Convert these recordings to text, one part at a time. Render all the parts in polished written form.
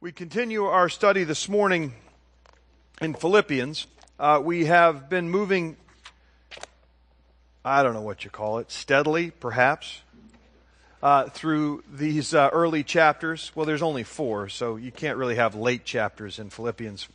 We continue our study this morning in Philippians. We have been moving, I don't know what you call it, steadily, perhaps, through these early chapters. Well, there's only 4, so you can't really have late chapters in Philippians.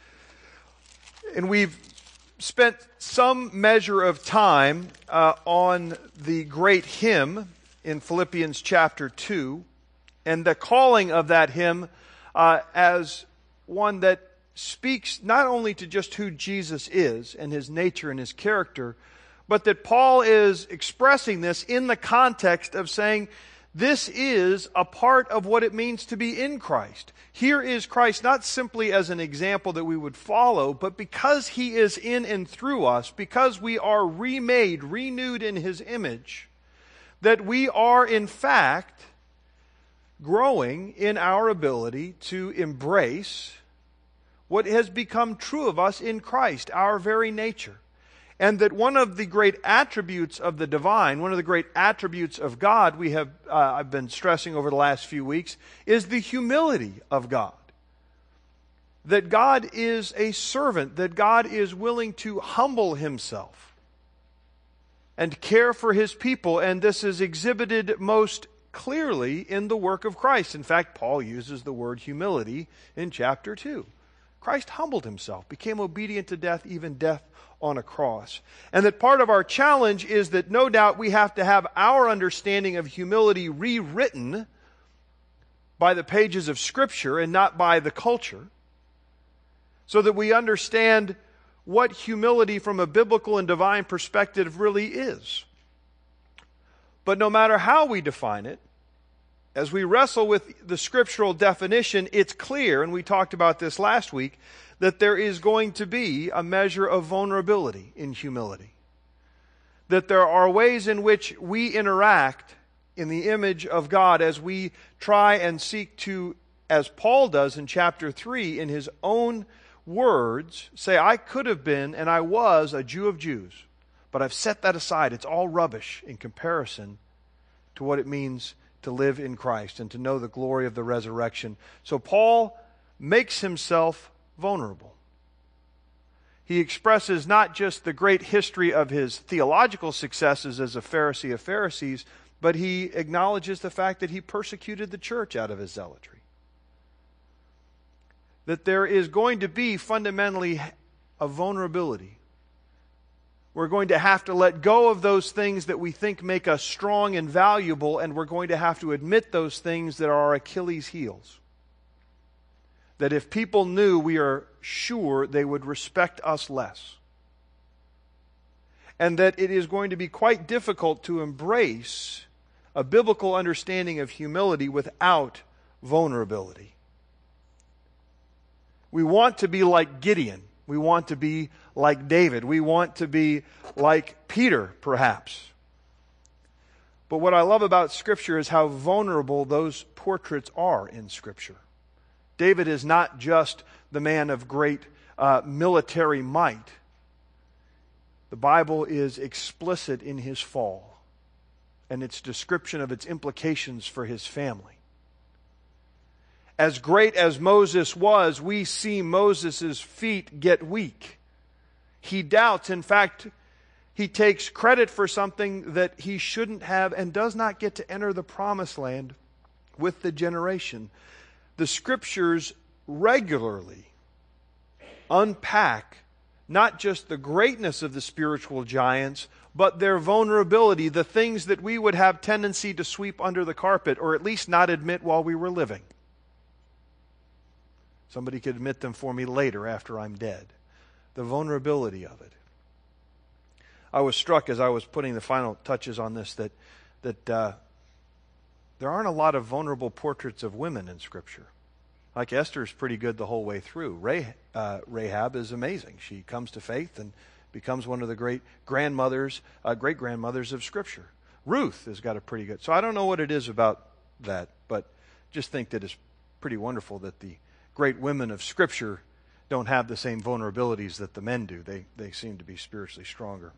And we've spent some measure of time on the great hymn in Philippians chapter 2, and the calling of that hymn as one that speaks not only to just who Jesus is and his nature and his character, but that Paul is expressing this in the context of saying this is a part of what it means to be in Christ. Here is Christ not simply as an example that we would follow, but because he is in and through us, because we are remade, renewed in his image, that we are in fact growing in our ability to embrace what has become true of us in Christ, our very nature. And that one of the great attributes of the divine, one of the great attributes of God we have, I've been stressing over the last few weeks, is the humility of God. That God is a servant, that God is willing to humble himself and care for his people, and this is exhibited most clearly in the work of Christ. In fact, Paul uses the word humility in chapter 2. Christ humbled himself, became obedient to death, even death on a cross. And that part of our challenge is that no doubt we have to have our understanding of humility rewritten by the pages of Scripture and not by the culture, so that we understand what humility from a biblical and divine perspective really is. But no matter how we define it, as we wrestle with the scriptural definition, it's clear, and we talked about this last week, that there is going to be a measure of vulnerability in humility. That there are ways in which we interact in the image of God as we try and seek to, as Paul does in chapter 3, in his own words, say, I could have been and I was a Jew of Jews, but I've set that aside. It's all rubbish in comparison to what it means to live in Christ and to know the glory of the resurrection. So Paul makes himself vulnerable. He expresses not just the great history of his theological successes as a Pharisee of Pharisees, but he acknowledges the fact that he persecuted the church out of his zealotry. That there is going to be fundamentally a vulnerability. We're going to have to let go of those things that we think make us strong and valuable, and we're going to have to admit those things that are our Achilles' heels. That if people knew, we are sure they would respect us less. And that it is going to be quite difficult to embrace a biblical understanding of humility without vulnerability. We want to be like Gideon. We want to be like David. We want to be like Peter, perhaps. But what I love about Scripture is how vulnerable those portraits are in Scripture. David is not just the man of great military might. The Bible is explicit in his fall and its description of its implications for his family. As great as Moses was, we see Moses' feet get weak. He doubts. In fact, he takes credit for something that he shouldn't have and does not get to enter the promised land with the generation. The Scriptures regularly unpack not just the greatness of the spiritual giants, but their vulnerability, the things that we would have tendency to sweep under the carpet, or at least not admit while we were living. Somebody could admit them for me later after I'm dead. The vulnerability of it. I was struck as I was putting the final touches on this that there aren't a lot of vulnerable portraits of women in Scripture. Like Esther's pretty good the whole way through. Rahab is amazing. She comes to faith and becomes one of the great grandmothers of Scripture. Ruth has got a pretty good. So I don't know what it is about that, but just think that it's pretty wonderful that the great women of Scripture don't have the same vulnerabilities that the men do. They seem to be spiritually stronger.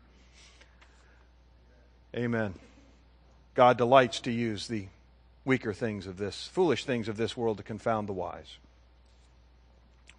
Amen. God delights to use the weaker things of this, foolish things of this world to confound the wise.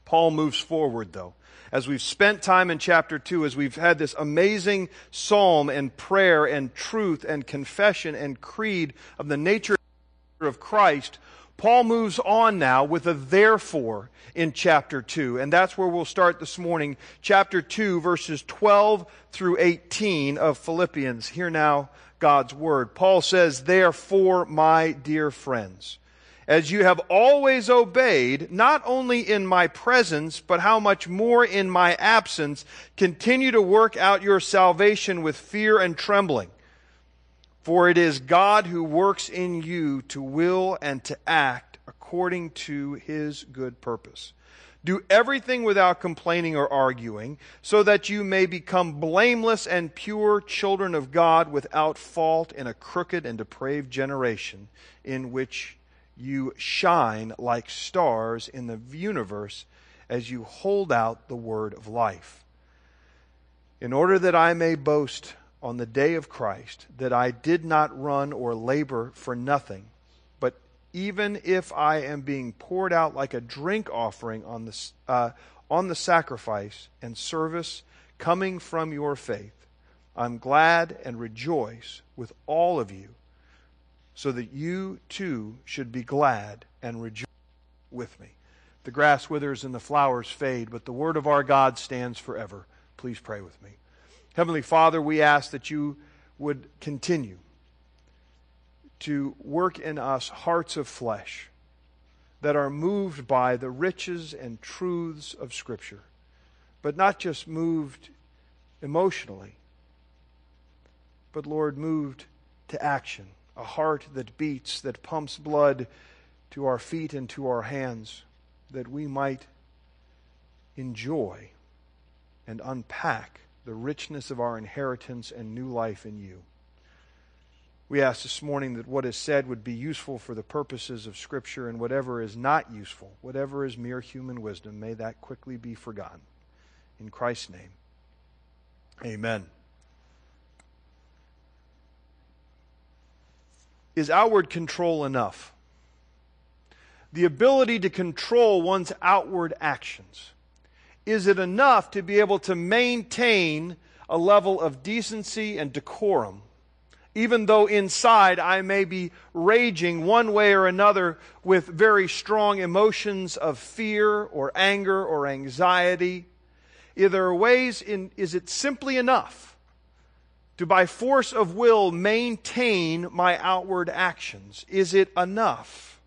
Paul moves forward, though. As we've spent time in chapter 2, as we've had this amazing psalm and prayer and truth and confession and creed of the nature of Christ, Paul moves on now with a therefore in chapter 2. And that's where we'll start this morning. Chapter 2, verses 12 through 18 of Philippians. Hear now God's word. Paul says, "Therefore, my dear friends, as you have always obeyed, not only in my presence, but how much more in my absence, continue to work out your salvation with fear and trembling. For it is God who works in you to will and to act according to His good purpose. Do everything without complaining or arguing, so that you may become blameless and pure children of God without fault in a crooked and depraved generation, in which you shine like stars in the universe as you hold out the word of life. In order that I may boast on the day of Christ, that I did not run or labor for nothing, but even if I am being poured out like a drink offering on the sacrifice and service coming from your faith, I'm glad and rejoice with all of you, so that you too should be glad and rejoice with me." The grass withers and the flowers fade, but the word of our God stands forever. Please pray with me. Heavenly Father, we ask that you would continue to work in us hearts of flesh that are moved by the riches and truths of Scripture, but not just moved emotionally, but, Lord, moved to action. A heart that beats, that pumps blood to our feet and to our hands, that we might enjoy and unpack the richness of our inheritance and new life in you. We ask this morning that what is said would be useful for the purposes of Scripture, and whatever is not useful, whatever is mere human wisdom, may that quickly be forgotten. In Christ's name, amen. Is outward control enough? The ability to control one's outward actions. Is it enough to be able to maintain a level of decency and decorum, even though inside I may be raging one way or another with very strong emotions of fear or anger or anxiety? Is it simply enough to, by force of will, maintain my outward actions? Is it enough?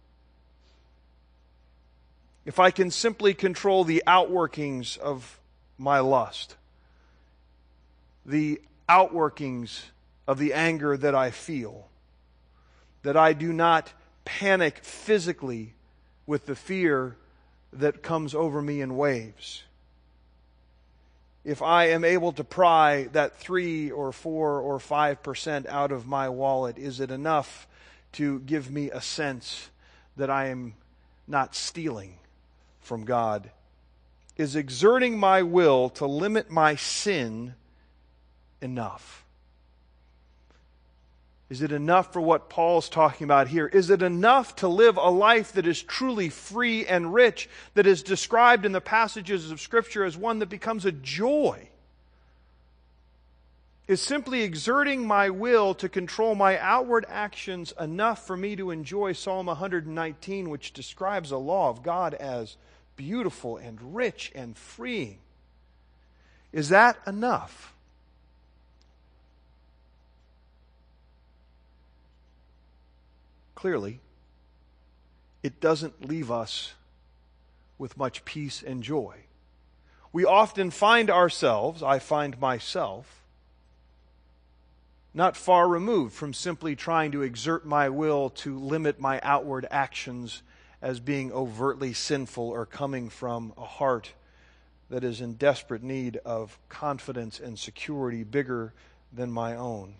If I can simply control the outworkings of my lust, the outworkings of the anger that I feel, that I do not panic physically with the fear that comes over me in waves, if I am able to pry that 3 or 4 or 5% out of my wallet, is it enough to give me a sense that I am not stealing from God? Is exerting my will to limit my sin enough? Is it enough for what Paul's talking about here? Is it enough to live a life that is truly free and rich, that is described in the passages of Scripture as one that becomes a joy? Is simply exerting my will to control my outward actions enough for me to enjoy Psalm 119, which describes a law of God as beautiful and rich and freeing? Is that enough? Clearly, it doesn't leave us with much peace and joy. We often find ourselves, I find myself, not far removed from simply trying to exert my will to limit my outward actions as being overtly sinful or coming from a heart that is in desperate need of confidence and security bigger than my own.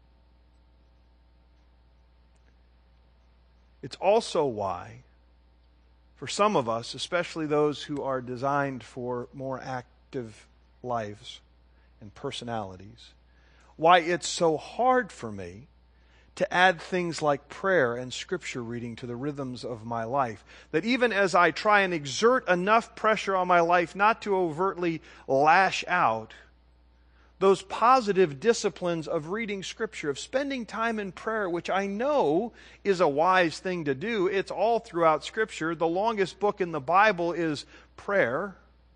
It's also why, for some of us, especially those who are designed for more active lives and personalities, why it's so hard for me to add things like prayer and scripture reading to the rhythms of my life. That even as I try and exert enough pressure on my life not to overtly lash out, those positive disciplines of reading scripture, of spending time in prayer, which I know is a wise thing to do. It's all throughout scripture. The longest book in the Bible is prayer.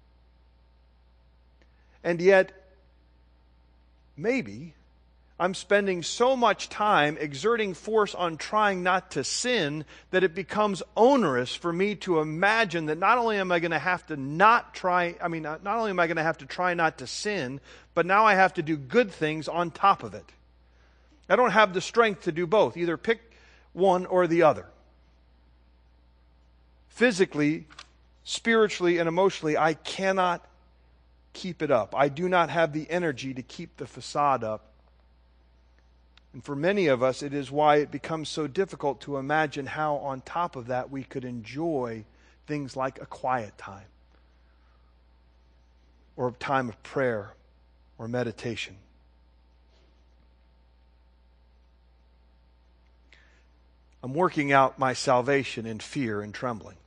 And yet, maybe I'm spending so much time exerting force on trying not to sin that it becomes onerous for me to imagine that not only am I going to have to not only am I going to have to try not to sin, but now I have to do good things on top of it. I don't have the strength to do both. Either pick one or the other. Physically, spiritually, and emotionally, I cannot keep it up. I do not have the energy to keep the facade up. And for many of us, it is why it becomes so difficult to imagine how on top of that we could enjoy things like a quiet time or a time of prayer or meditation. I'm working out my salvation in fear and trembling.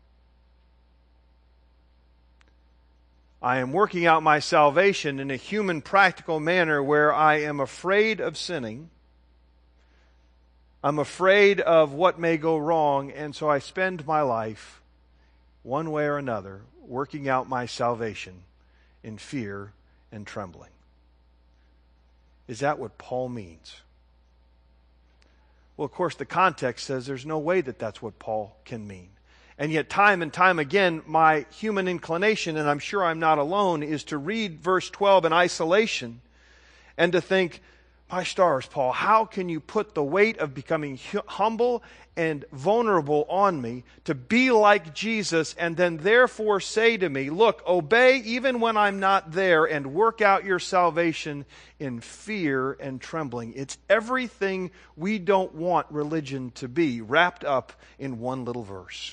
I am working out my salvation in a human, practical manner where I am afraid of sinning. I'm afraid of what may go wrong, and so I spend my life, one way or another, working out my salvation in fear and trembling. Is that what Paul means? Well, of course, the context says there's no way that that's what Paul can mean. And yet, time and time again, my human inclination, and I'm sure I'm not alone, is to read verse 12 in isolation and to think, my stars, Paul, how can you put the weight of becoming humble and vulnerable on me to be like Jesus and then therefore say to me, look, obey even when I'm not there and work out your salvation in fear and trembling. It's everything we don't want religion to be wrapped up in one little verse.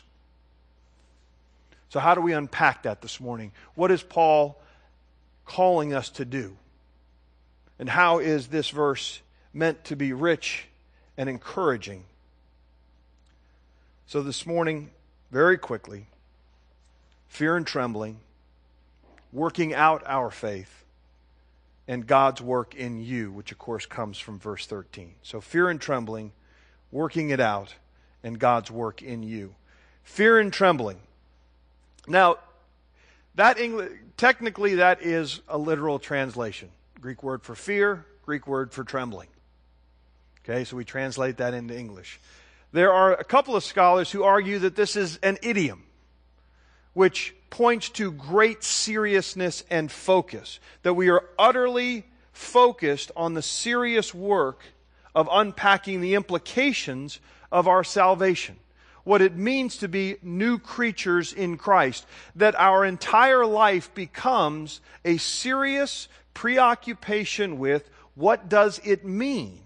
So how do we unpack that this morning? What is Paul calling us to do? And how is this verse meant to be rich and encouraging? So this morning, very quickly, fear and trembling, working out our faith, and God's work in you, which of course comes from verse 13. So fear and trembling, working it out, and God's work in you. Fear and trembling. Now, technically that is a literal translation. Greek word for fear, Greek word for trembling. Okay, so we translate that into English. There are a couple of scholars who argue that this is an idiom, which points to great seriousness and focus. That we are utterly focused on the serious work of unpacking the implications of our salvation. What it means to be new creatures in Christ. That our entire life becomes a serious preoccupation with what does it mean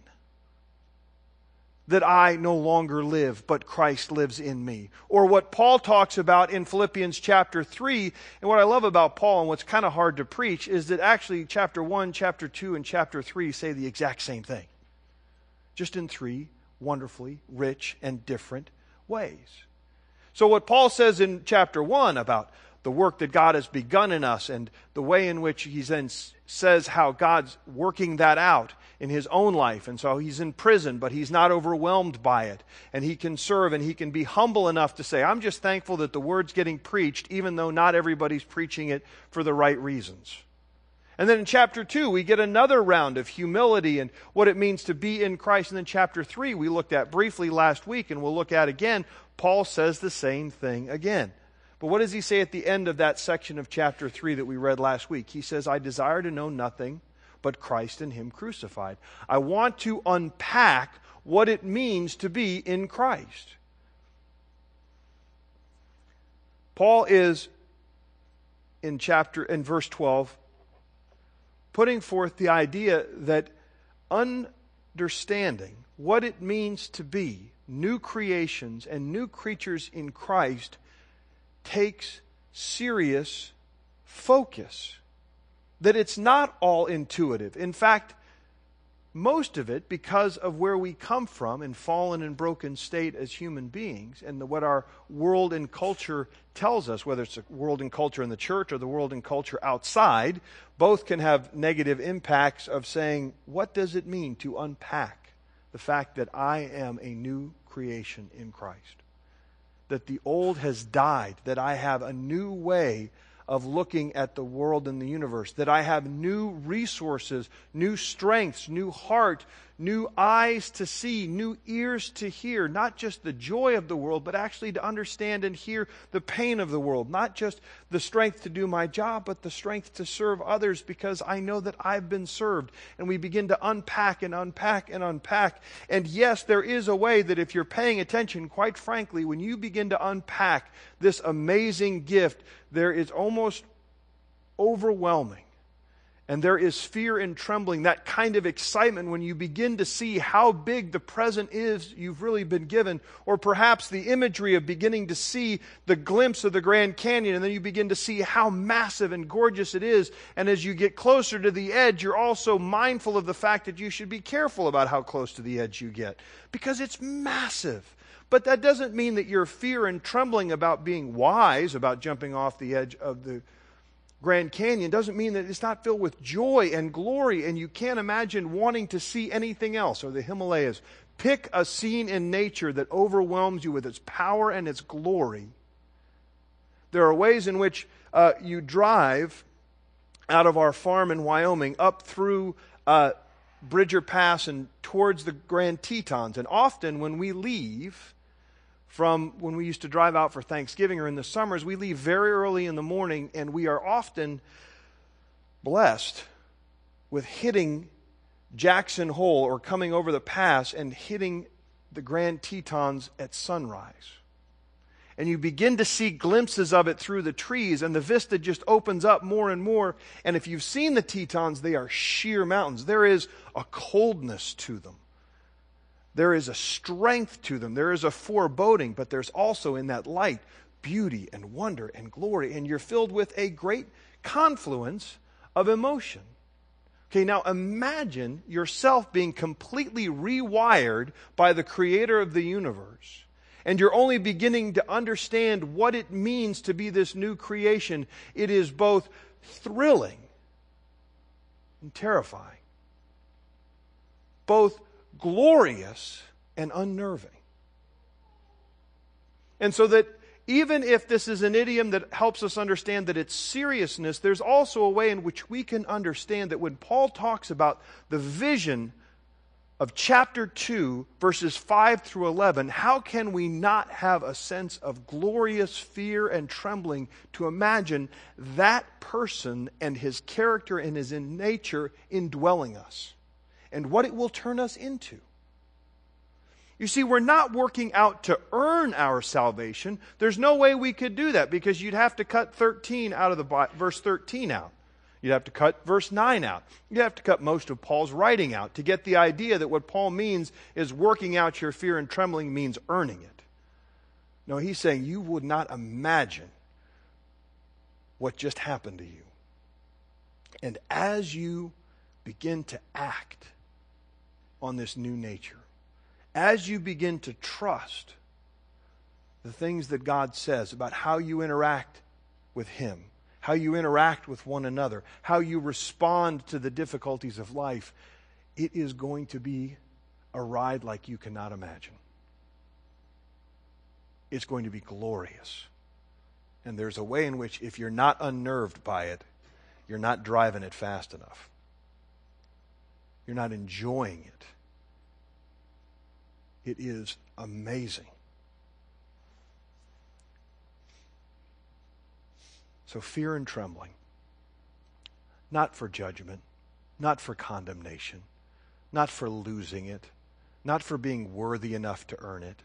that I no longer live, but Christ lives in me. Or what Paul talks about in Philippians chapter 3, and what I love about Paul and what's kind of hard to preach is that actually chapter 1, chapter 2, and chapter 3 say the exact same thing. Just in three wonderfully rich and different ways. So what Paul says in chapter 1 about the work that God has begun in us and the way in which he then says how God's working that out in his own life. And so he's in prison, but he's not overwhelmed by it. And he can serve and he can be humble enough to say, I'm just thankful that the word's getting preached, even though not everybody's preaching it for the right reasons. And then in chapter 2, we get another round of humility and what it means to be in Christ. And then chapter 3, we looked at briefly last week and we'll look at again. Paul says the same thing again. But what does he say at the end of that section of chapter 3 that we read last week? He says, I desire to know nothing but Christ and Him crucified. I want to unpack what it means to be in Christ. Paul is, in verse 12, putting forth the idea that understanding what it means to be new creations and new creatures in Christ takes serious focus. That it's not all intuitive. In fact, most of it because of where we come from in fallen and broken state as human beings, and what our world and culture tells us, whether it's the world and culture in the church or the world and culture outside, both can have negative impacts of saying, what does it mean to unpack the fact that I am a new creation in Christ? That the old has died, that I have a new way of looking at the world and the universe, that I have new resources, new strengths, new heart, new eyes to see, new ears to hear, not just the joy of the world, but actually to understand and hear the pain of the world, not just the strength to do my job, but the strength to serve others because I know that I've been served. And we begin to unpack and unpack and unpack. And yes, there is a way that if you're paying attention, quite frankly, when you begin to unpack this amazing gift, there is almost overwhelming. And there is fear and trembling, that kind of excitement when you begin to see how big the present is you've really been given, or perhaps the imagery of beginning to see the glimpse of the Grand Canyon, and then you begin to see how massive and gorgeous it is. And as you get closer to the edge, you're also mindful of the fact that you should be careful about how close to the edge you get, because it's massive. But that doesn't mean that your fear and trembling about being wise, about jumping off the edge of the Grand Canyon, doesn't mean that it's not filled with joy and glory and you can't imagine wanting to see anything else, or the Himalayas. Pick a scene in nature that overwhelms you with its power and its glory. There are ways in which you drive out of our farm in Wyoming up through Bridger Pass and towards the Grand Tetons. And often when we leave from when we used to drive out for Thanksgiving or in the summers, we leave very early in the morning, and we are often blessed with hitting Jackson Hole or coming over the pass and hitting the Grand Tetons at sunrise. And you begin to see glimpses of it through the trees, and the vista just opens up more and more. And if you've seen the Tetons, they are sheer mountains. There is a coldness to them. There is a strength to them. There is a foreboding, but there's also in that light beauty and wonder and glory. And you're filled with a great confluence of emotion. Okay, now imagine yourself being completely rewired by the Creator of the universe. And you're only beginning to understand what it means to be this new creation. It is both thrilling and terrifying. Both glorious and unnerving. And so that even if this is an idiom that helps us understand that it's seriousness, there's also a way in which we can understand that when Paul talks about the vision of chapter 2, verses 5 through 11, how can we not have a sense of glorious fear and trembling to imagine that person and his character and his nature indwelling us, and what it will turn us into? You see, we're not working out to earn our salvation. There's no way we could do that, because you'd have to cut 13 out of the verse 13 out. You'd have to cut verse 9 out. You'd have to cut most of Paul's writing out to get the idea that what Paul means is working out your fear and trembling means earning it. No, he's saying you would not imagine what just happened to you. And as you begin to act on this new nature, as you begin to trust the things that God says about how you interact with Him, how you interact with one another, how you respond to the difficulties of life, it is going to be a ride like you cannot imagine. It's going to be glorious. And there's a way in which, if you're not unnerved by it, you're not driving it fast enough. You're not enjoying it. It is amazing. So fear and trembling, not for judgment, not for condemnation, not for losing it, not for being worthy enough to earn it.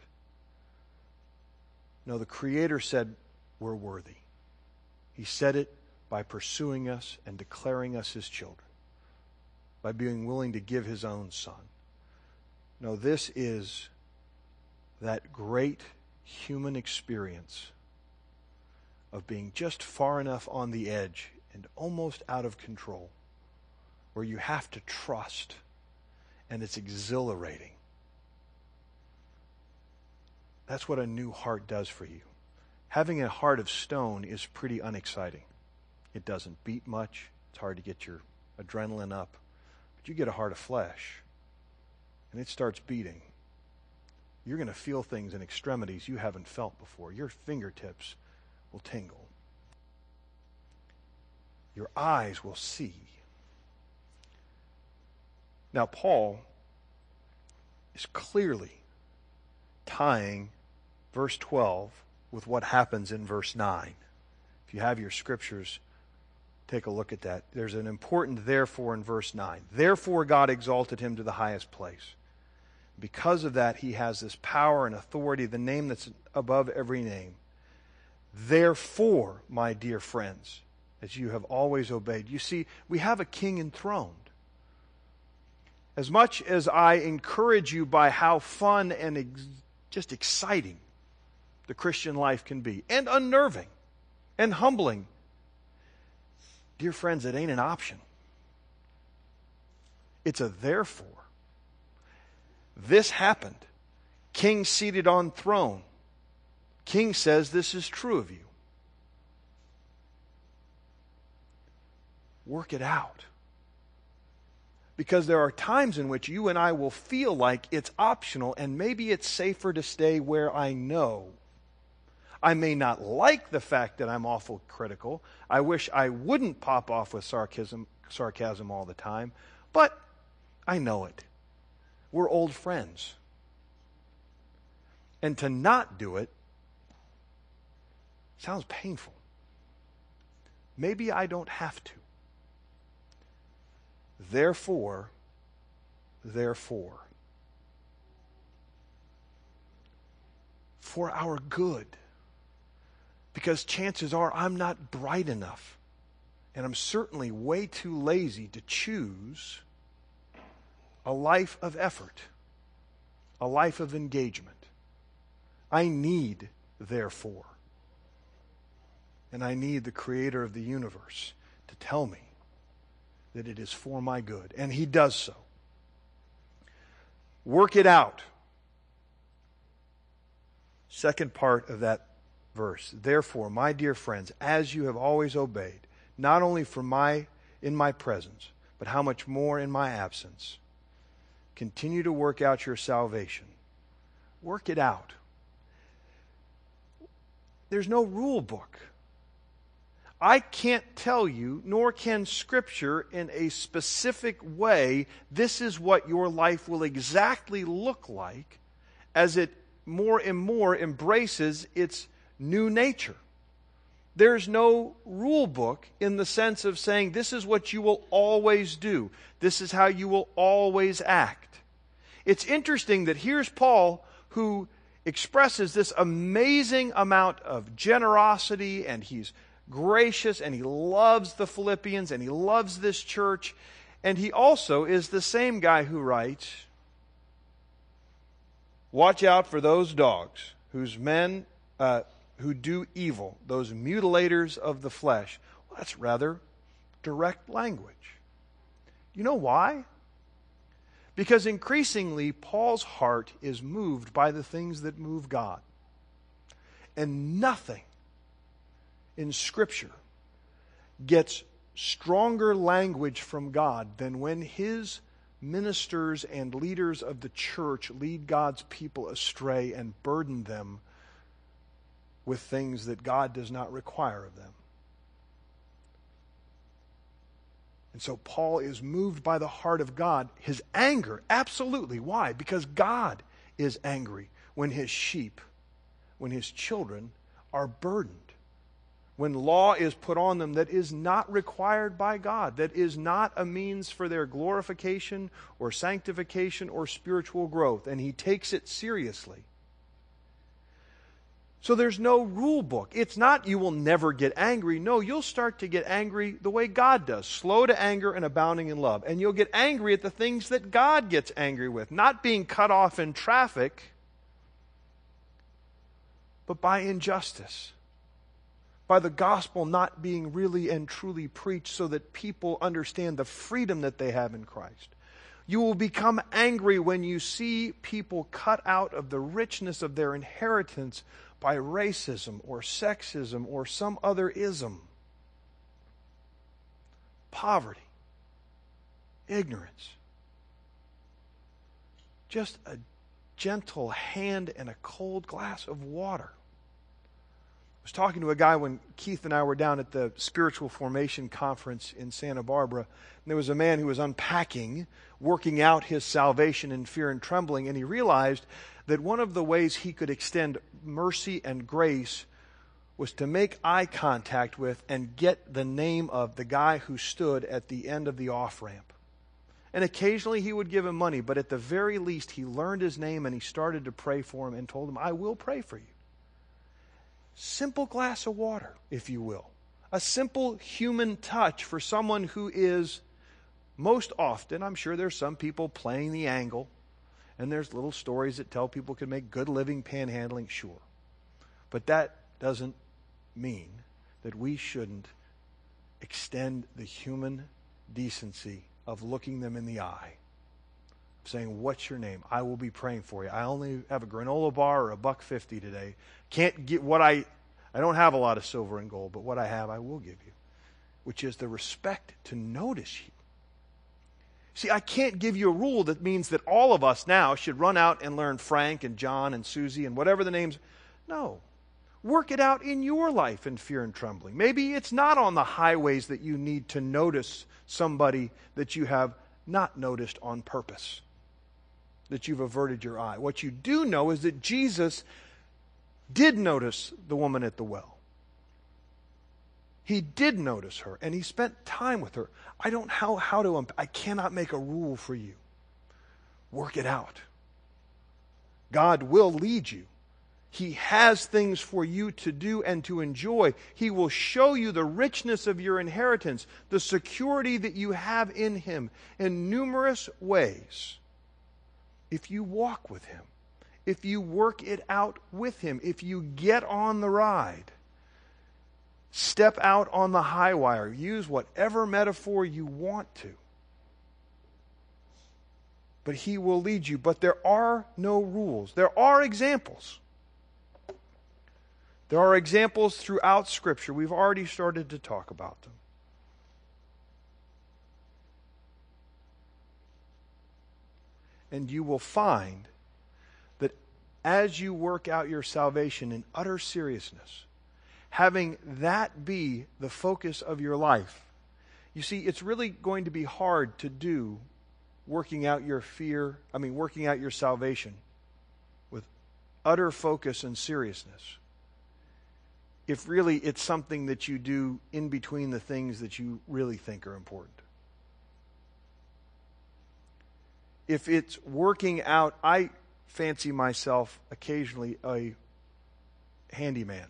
No, the Creator said we're worthy. He said it by pursuing us and declaring us His children, by being willing to give His own Son. No, this is that great human experience of being just far enough on the edge and almost out of control, where you have to trust and it's exhilarating. That's what a new heart does for you. Having a heart of stone is pretty unexciting. It doesn't beat much. It's hard to get your adrenaline up. But you get a heart of flesh, and it starts beating. You're going to feel things in extremities you haven't felt before. Your fingertips will tingle. Your eyes will see. Now, Paul is clearly tying verse 12 with what happens in verse 9. If you have your scriptures, take a look at that. There's an important therefore in verse 9. Therefore God exalted him to the highest place. Because of that, he has this power and authority, the name that's above every name. Therefore, my dear friends, as you have always obeyed. You see, we have a king enthroned. As much as I encourage you by how fun and just exciting the Christian life can be, and unnerving, and humbling, dear friends, it ain't an option. It's a therefore. This happened. King seated on throne. King says this is true of you. Work it out. Because there are times in which you and I will feel like it's optional and maybe it's safer to stay where I know. I may not like the fact that I'm awful critical. I wish I wouldn't pop off with sarcasm all the time, but I know it. We're old friends. And to not do it sounds painful. Maybe I don't have to. Therefore, for our good. Because chances are I'm not bright enough. And I'm certainly way too lazy to choose a life of effort, a life of engagement. I need, therefore, and I need the Creator of the universe to tell me that it is for my good. And He does so. Work it out. Second part of that verse. Therefore, my dear friends, as you have always obeyed, not only in my presence, but how much more in my absence, continue to work out your salvation. Work it out. There's no rule book. I can't tell you, nor can Scripture in a specific way, this is what your life will exactly look like as it more and more embraces its new nature. There's no rule book in the sense of saying this is what you will always do. This is how you will always act. It's interesting that here's Paul who expresses this amazing amount of generosity, and he's gracious, and he loves the Philippians, and he loves this church, and he also is the same guy who writes, watch out for those dogs whose men who do evil, those mutilators of the flesh. Well, that's rather direct language. You know why? Because increasingly, Paul's heart is moved by the things that move God. And nothing in Scripture gets stronger language from God than when His ministers and leaders of the church lead God's people astray and burden them with things that God does not require of them. And so Paul is moved by the heart of God. His anger, absolutely. Why? Because God is angry when His sheep, when His children are burdened. When law is put on them that is not required by God, that is not a means for their glorification or sanctification or spiritual growth, and He takes it seriously. So there's no rule book. It's not you will never get angry. No, you'll start to get angry the way God does, slow to anger and abounding in love. And you'll get angry at the things that God gets angry with, not being cut off in traffic, but by injustice. By the gospel not being really and truly preached so that people understand the freedom that they have in Christ. You will become angry when you see people cut out of the richness of their inheritance by racism or sexism or some other ism. Poverty, ignorance. Just a gentle hand and a cold glass of water. I was talking to a guy when Keith and I were down at the Spiritual Formation Conference in Santa Barbara, and there was a man who was unpacking, working out his salvation in fear and trembling, and he realized that one of the ways he could extend mercy and grace was to make eye contact with and get the name of the guy who stood at the end of the off-ramp. And occasionally he would give him money, but at the very least he learned his name and he started to pray for him and told him, I will pray for you. Simple glass of water, if you will. A simple human touch for someone who is most often, I'm sure there's some people playing the angle, and there's little stories that tell people can make good living panhandling, sure. But that doesn't mean that we shouldn't extend the human decency of looking them in the eye, saying, what's your name? I will be praying for you. I only have a granola bar or $1.50 today. Can't get what I don't have a lot of silver and gold, but what I have I will give you, which is the respect to notice you. See, I can't give you a rule that means that all of us now should run out and learn Frank and John and Susie and whatever the names. No. Work it out in your life in fear and trembling. Maybe it's not on the highways that you need to notice somebody that you have not noticed on purpose, that you've averted your eye. What you do know is that Jesus did notice the woman at the well. He did notice her, and he spent time with her. I cannot make a rule for you. Work it out. God will lead you. He has things for you to do and to enjoy. He will show you the richness of your inheritance, the security that you have in Him in numerous ways. If you walk with Him, if you work it out with Him, if you get on the ride, step out on the high wire, use whatever metaphor you want to. But He will lead you. But there are no rules. There are examples. There are examples throughout Scripture. We've already started to talk about them. And you will find that as you work out your salvation in utter seriousness, having that be the focus of your life, you see, it's really going to be hard to do working out your salvation with utter focus and seriousness, if really it's something that you do in between the things that you really think are important. If it's working out, I fancy myself occasionally a handyman.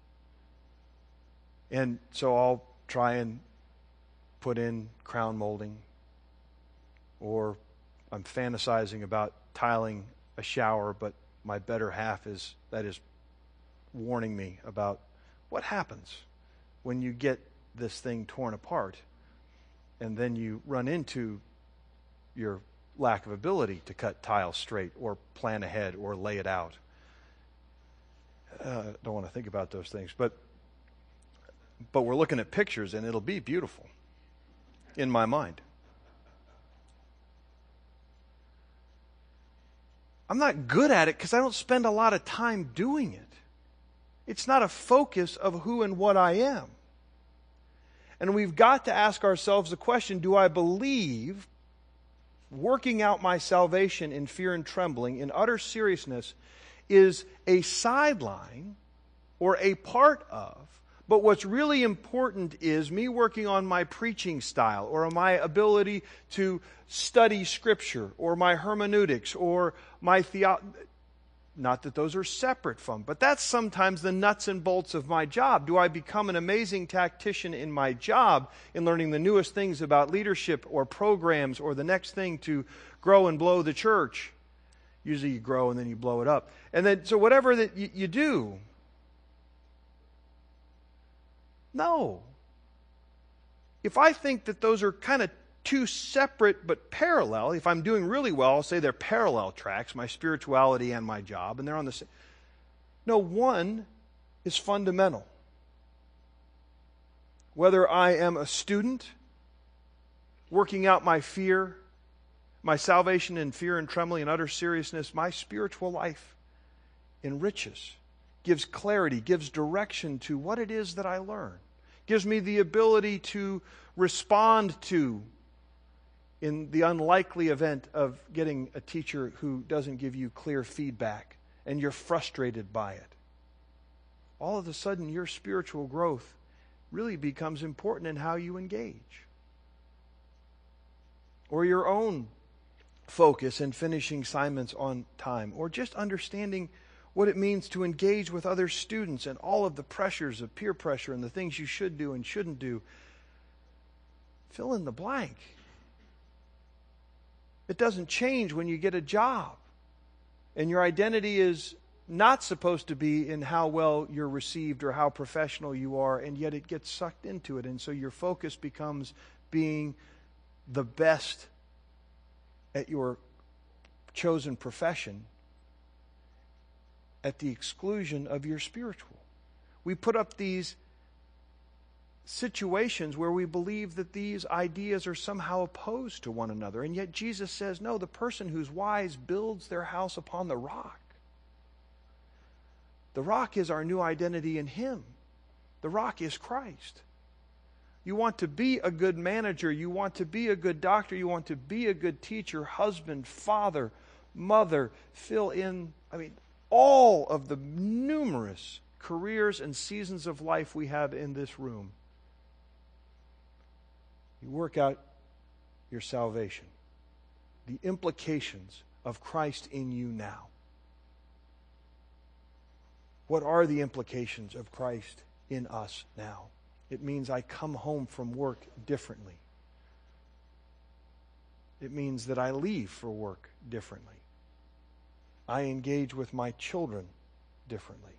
And so I'll try and put in crown molding, or I'm fantasizing about tiling a shower, but my better half is warning me about what happens when you get this thing torn apart and then you run into your lack of ability to cut tile straight or plan ahead or lay it out. Don't want to think about those things, but we're looking at pictures and it'll be beautiful in my mind. I'm not good at it because I don't spend a lot of time doing it. It's not a focus of who and what I am. And we've got to ask ourselves the question, do I believe working out my salvation in fear and trembling, in utter seriousness, is a sideline or a part of, but what's really important is me working on my preaching style or my ability to study Scripture or my hermeneutics or my theology. Not that those are separate from, but that's sometimes the nuts and bolts of my job. Do I become an amazing tactician in my job in learning the newest things about leadership or programs or the next thing to grow and blow the church? Usually you grow and then you blow it up. And then, so whatever that you do, no. If I think that those are kind of two separate but parallel. If I'm doing really well, I'll say they're parallel tracks, my spirituality and my job, and they're on the same. No, one is fundamental. Whether I am a student, working out my fear, my salvation in fear and trembling and utter seriousness, my spiritual life enriches, gives clarity, gives direction to what it is that I learn, gives me the ability to respond to in the unlikely event of getting a teacher who doesn't give you clear feedback and you're frustrated by it. All of a sudden, your spiritual growth really becomes important in how you engage. Or your own focus in finishing assignments on time, or just understanding what it means to engage with other students and all of the pressures of peer pressure and the things you should do and shouldn't do. Fill in the blank. It doesn't change when you get a job. And your identity is not supposed to be in how well you're received or how professional you are, and yet it gets sucked into it. And so your focus becomes being the best at your chosen profession at the exclusion of your spiritual. We put up these situations where we believe that these ideas are somehow opposed to one another. And yet Jesus says, no, the person who's wise builds their house upon the rock. The rock is our new identity in Him. The rock is Christ. You want to be a good manager. You want to be a good doctor. You want to be a good teacher, husband, father, mother. Fill in, all of the numerous careers and seasons of life we have in this room. You work out your salvation. The implications of Christ in you now. What are the implications of Christ in us now? It means I come home from work differently. It means that I leave for work differently. I engage with my children differently.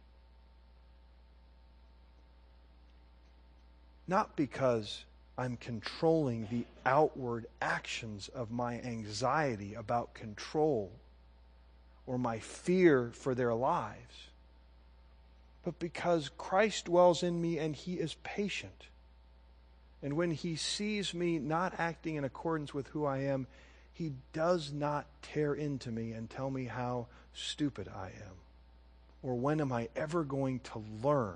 Not because I'm controlling the outward actions of my anxiety about control or my fear for their lives, but because Christ dwells in me and He is patient. And when He sees me not acting in accordance with who I am, He does not tear into me and tell me how stupid I am. Or when am I ever going to learn?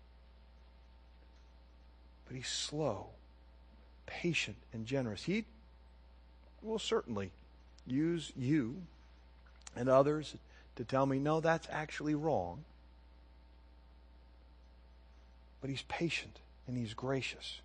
But He's slow, patient, and generous. He will certainly use you and others to tell me, no, that's actually wrong. But He's patient and He's gracious.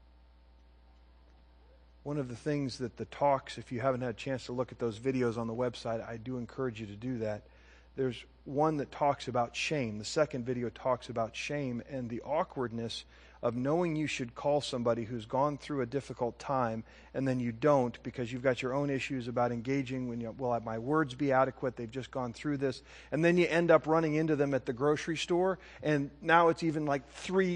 One of the things that the talks, if you haven't had a chance to look at those videos on the website, I do encourage you to do that. There's one that talks about shame. The second video talks about shame and the awkwardness of knowing you should call somebody who's gone through a difficult time and then you don't because you've got your own issues about engaging when will my words be adequate? They've just gone through this. And then you end up running into them at the grocery store, and now it's even like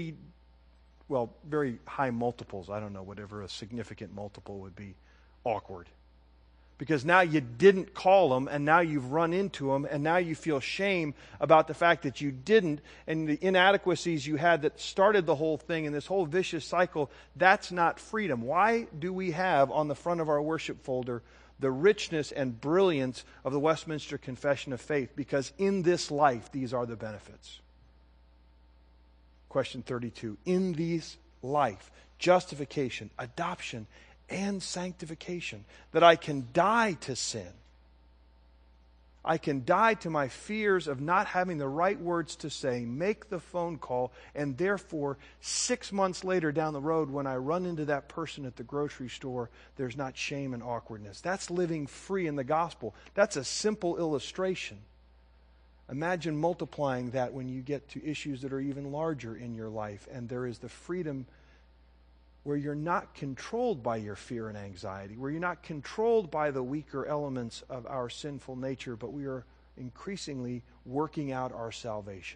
very high multiples. I don't know, whatever a significant multiple would be, awkward. Because now you didn't call them, and now you've run into them, and now you feel shame about the fact that you didn't, and the inadequacies you had that started the whole thing, and this whole vicious cycle. That's not freedom. Why do we have on the front of our worship folder the richness and brilliance of the Westminster Confession of Faith? Because in this life, these are the benefits. Question 32. In this life, justification, adoption, and sanctification, that I can die to sin. I can die to my fears of not having the right words to say, make the phone call, and therefore 6 months later down the road when I run into that person at the grocery store, there's not shame and awkwardness. That's living free in the gospel. That's a simple illustration. Imagine multiplying that when you get to issues that are even larger in your life, and there is the freedom where you're not controlled by your fear and anxiety, where you're not controlled by the weaker elements of our sinful nature, but we are increasingly working out our salvation,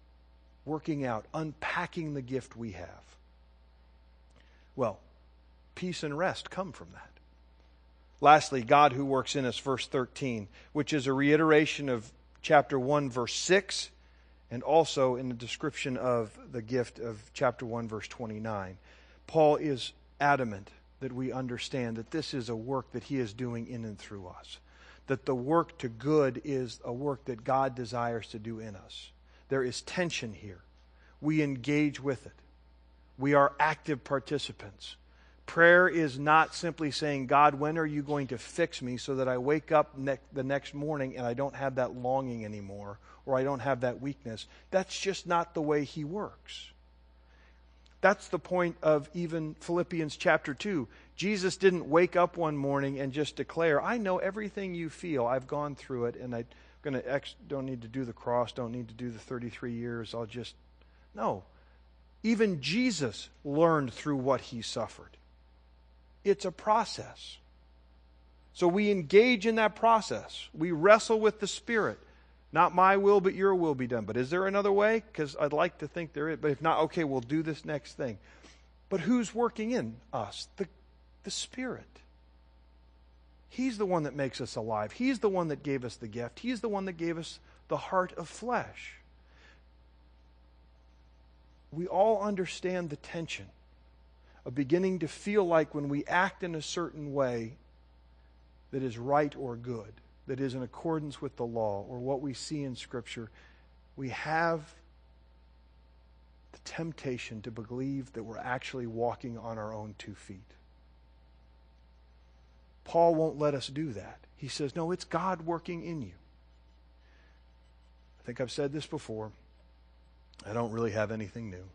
working out, unpacking the gift we have. Well, peace and rest come from that. Lastly, God who works in us, verse 13, which is a reiteration of chapter 1, verse 6, and also in the description of the gift of chapter 1, verse 29. Paul is adamant that we understand that this is a work that he is doing in and through us. That the work to good is a work that God desires to do in us. There is tension here. We engage with it. We are active participants. Prayer is not simply saying, God, when are you going to fix me so that I wake up the next morning and I don't have that longing anymore, or I don't have that weakness. That's just not the way he works. That's the point of even Philippians chapter 2. Jesus didn't wake up one morning and just declare, I know everything you feel. I've gone through it, and don't need to do the cross, don't need to do the 33 years. No. Even Jesus learned through what he suffered. It's a process. So we engage in that process. We wrestle with the Spirit. Not my will, but your will be done. But is there another way? Because I'd like to think there is. But if not, okay, we'll do this next thing. But who's working in us? The Spirit. He's the one that makes us alive. He's the one that gave us the gift. He's the one that gave us the heart of flesh. We all understand the tension of beginning to feel like when we act in a certain way that is right or good, that is in accordance with the law or what we see in Scripture, we have the temptation to believe that we're actually walking on our own 2 feet. Paul won't let us do that. He says, no, it's God working in you. I think I've said this before. I don't really have anything new.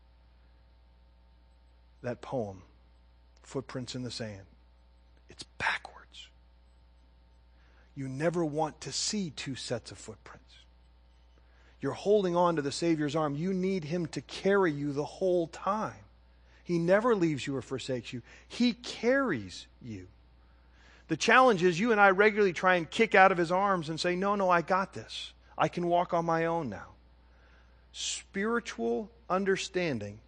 That poem, Footprints in the Sand, it's backwards. You never want to see 2 sets of footprints. You're holding on to the Savior's arm. You need him to carry you the whole time. He never leaves you or forsakes you. He carries you. The challenge is you and I regularly try and kick out of his arms and say, no, I got this. I can walk on my own now. Spiritual understanding